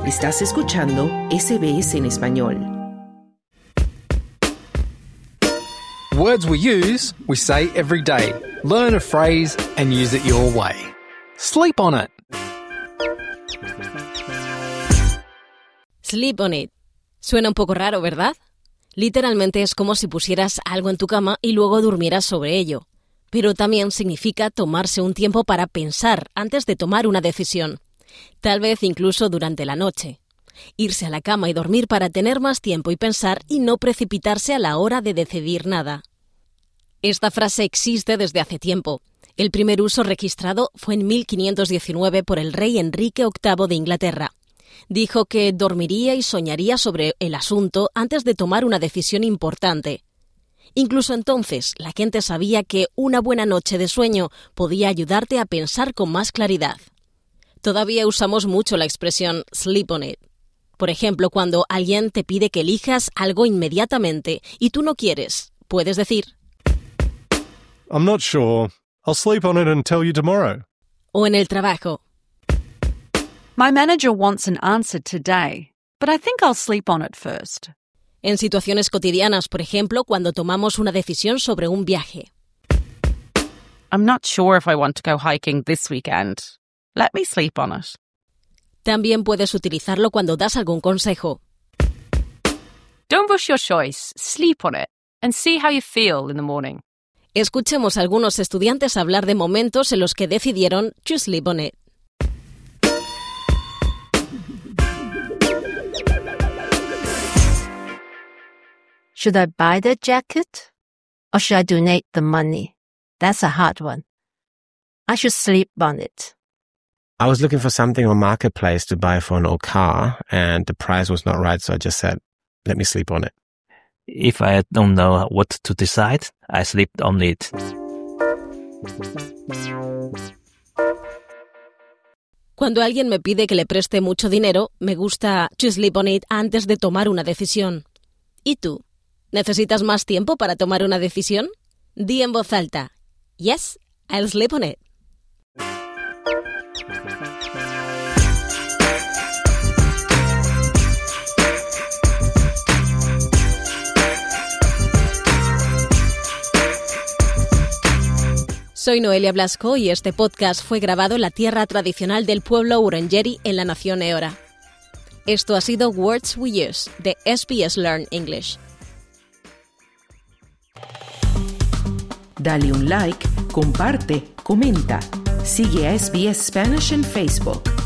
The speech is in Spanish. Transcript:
Estás escuchando SBS en español. Words we use, we say every day. Learn a phrase and use it your way. Sleep on it. Sleep on it. Suena un poco raro, ¿verdad? Literalmente es como si pusieras algo en tu cama y luego durmieras sobre ello. Pero también significa tomarse un tiempo para pensar antes de tomar una decisión. Tal vez incluso durante la noche. Irse a la cama y dormir para tener más tiempo y pensar y no precipitarse a la hora de decidir nada. Esta frase existe desde hace tiempo. El primer uso registrado fue en 1519 por el rey Enrique VIII de Inglaterra. Dijo que dormiría y soñaría sobre el asunto antes de tomar una decisión importante. Incluso entonces, la gente sabía que una buena noche de sueño podía ayudarte a pensar con más claridad. Todavía usamos mucho la expresión sleep on it. Por ejemplo, cuando alguien te pide que elijas algo inmediatamente y tú no quieres, puedes decir I'm not sure. I'll sleep on it and tell you tomorrow. O en el trabajo. My manager wants an answer today, but I think I'll sleep on it first. En situaciones cotidianas, por ejemplo, cuando tomamos una decisión sobre un viaje. I'm not sure if I want to go hiking this weekend. Let me sleep on it. También puedes utilizarlo cuando das algún consejo. Don't rush your choice. Sleep on it and see how you feel in the morning. Escuchemos a algunos estudiantes hablar de momentos en los que decidieron to sleep on it. Should I buy the jacket or should I donate the money? That's a hard one. I should sleep on it. I was looking for something on Marketplace to buy for an old car, and the price was not right, so I just said, let me sleep on it. If I don't know what to decide, I sleep on it. Cuando alguien me pide que le preste mucho dinero, me gusta to sleep on it antes de tomar una decisión. ¿Y tú? ¿Necesitas más tiempo para tomar una decisión? Di en voz alta, yes, I'll sleep on it. Soy Noelia Blasco y este podcast fue grabado en la tierra tradicional del pueblo Wurundjeri en la nación Eora. Esto ha sido Words We Use, de SBS Learn English. Dale un like, comparte, comenta. Sigue a SBS Spanish en Facebook.